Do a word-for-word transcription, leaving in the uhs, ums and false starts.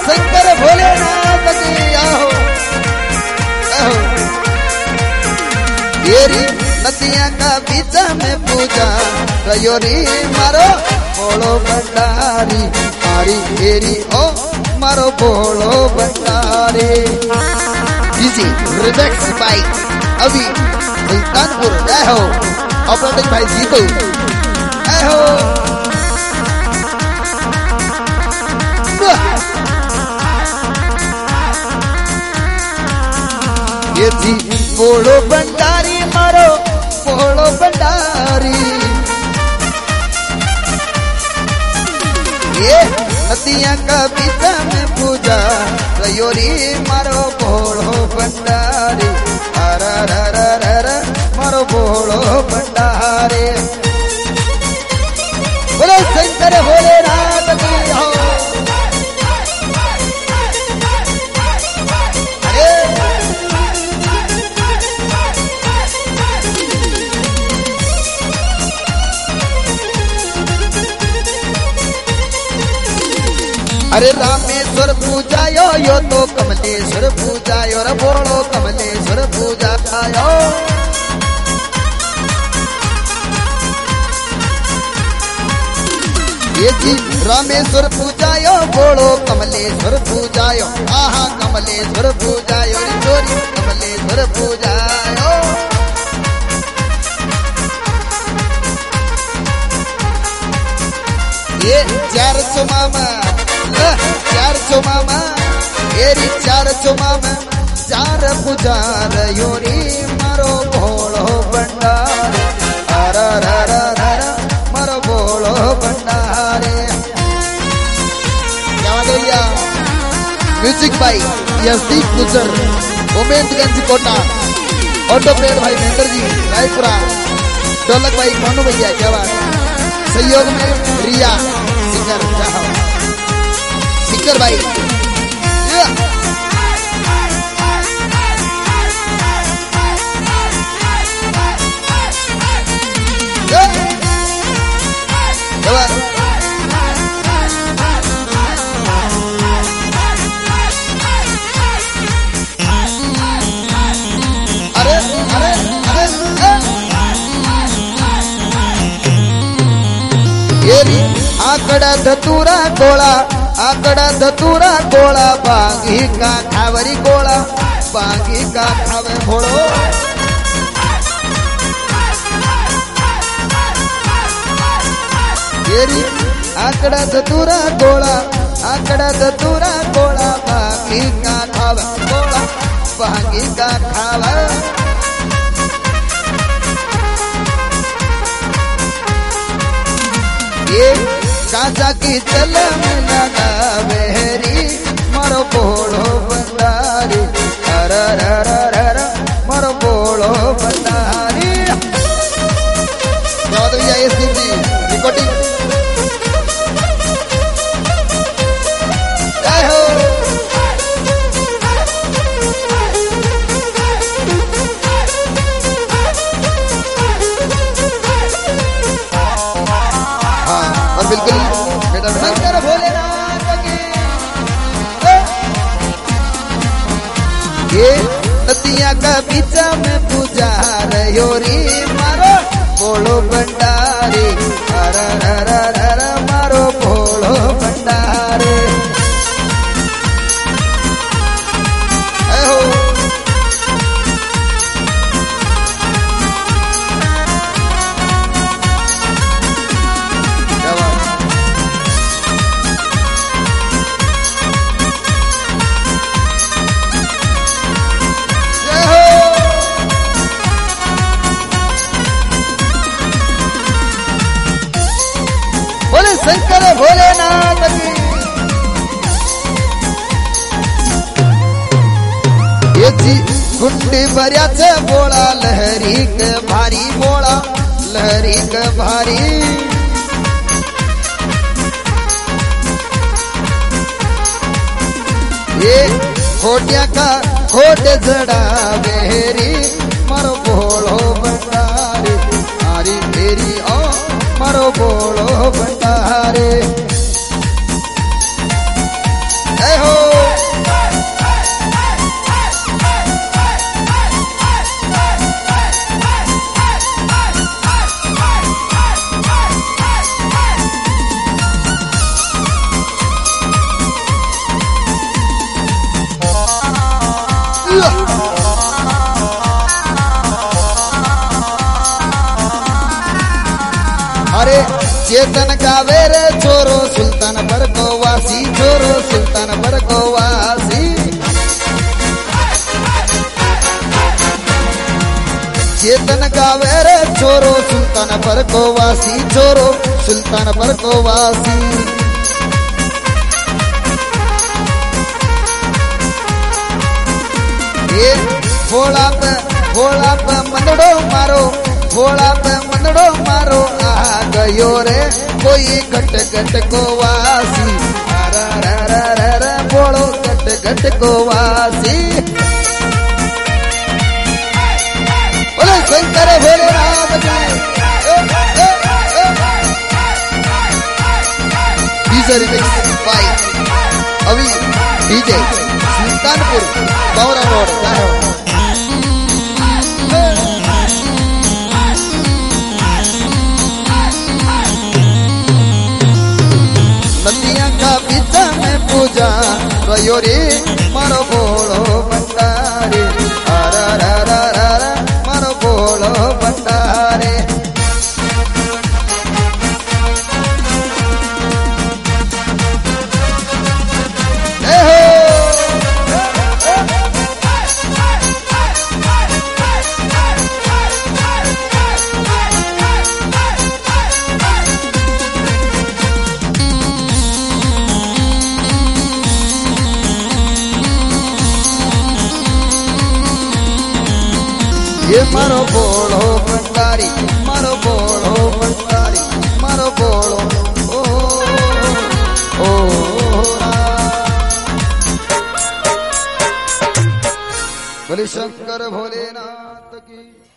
शंकर भोलेनाथ की आओ आओ। येरी नदिया का बीच में पूजा रयोरी मारो बोलो भंडारी मारी येरी ओ मारो बोलो भंडारी। जी रिमिक्स बाय अभी सुल्तानपुर जय हो ऑपरेटिंग भाई जीतू जय हो। ये जी बोलो भंडारी मारो बोलो भंडारी। ये नदिया का बीच में पूजा रयोरी मारो बोलो भंडारी अरा रा रा रा रा मारो बोलो भंडारी। बोलो शंकर भोलेनाथ की हो। अरे रामेश्वर पूजायो यो तो कमलेश्वर पूजायो रे बोलो कमलेश्वर पूजायो। ये जी रामेश्वर पूजायो बोलो कमलेश्वर पूजायो आहा कमलेश्वर पूजायो रे चोरी कमलेश्वर पूजायो। ये चार सौ मामा चार सौ मामा एरी चार सौ मामा चार पुजार योरी मारो भोलो भंडार अरा रा रा रा मारो भोलो भंडारे। क्या बात भैया म्यूजिक भाई यशदीप गुजर उमेदगंज कोटा ऑटो प्लेयर भाई महेंद्र जी रायपुरा ढोलक भाई मोनू भैया क्या बात। सहयोग में रिया सिंगर चाहो सिंगर भाई अरे अरे अरे ये आकड़ा धतूरा गोला आकड़ा धतूरा गोला बागी का खावरी गोला बागी का खावे भोलो। येरी आकड़ा धतूरा गोला आकड़ा धतूरा गोला बागी का खावे गोला बागी का खावे। ये काजा की चल में लगा बेहरी मारो बोलो भंडारी अरा रा रा रा रा मारो बोलो भंडारी। भैया ये सिंह जी रिकॉर्डिंग जय हो। हाँ और बिल्कुल शंकर भोलेनाथ की ये नदिया का बीच में पूजा रयोरी मारो बोलो भंडारी अरा रा रा रा रा मारो बोलो भंडारी। शंकर भोलेनाथ की ये जी गुंडी भरिया से बोला लहरी के भारी बोला लहरी के भारी। ये खोटिया का खोट जड़ा बेहरी मारो बोलो भंडारी मारी मेरी ओ मारो बोलो भंडारे। जय हो अरे चेतन गावे रे छोरो सुल्तानपुर को वासी, छोरो सुल्तानपुर को वासी। चेतन गावे रे छोरो सुल्तानपुर को वासी, छोरो सुल्तानपुर को वासी। ये भोला पे भोला पे मंदड़ो मारो, भोला पे मंदड़ो मारो आ गयो रे कोई घट घट को वासी। अरे रे रे रे रे बोलो घट घट को वासी। बोले शंकर भोलेनाथ की। DJ remix by Abhi DJ Sultanpur Gaura road गारो। नदिया का बीच में पूजा गयो रे मारो बोलो भंडारे। अरे रे रे रे रे मारो बोलो भंडारे। ये मारो बोलो भंडारी, मारो बोलो भंडारी, मारो बोलो ओ ओ, ओ बोले शंकर भोलेनाथ की।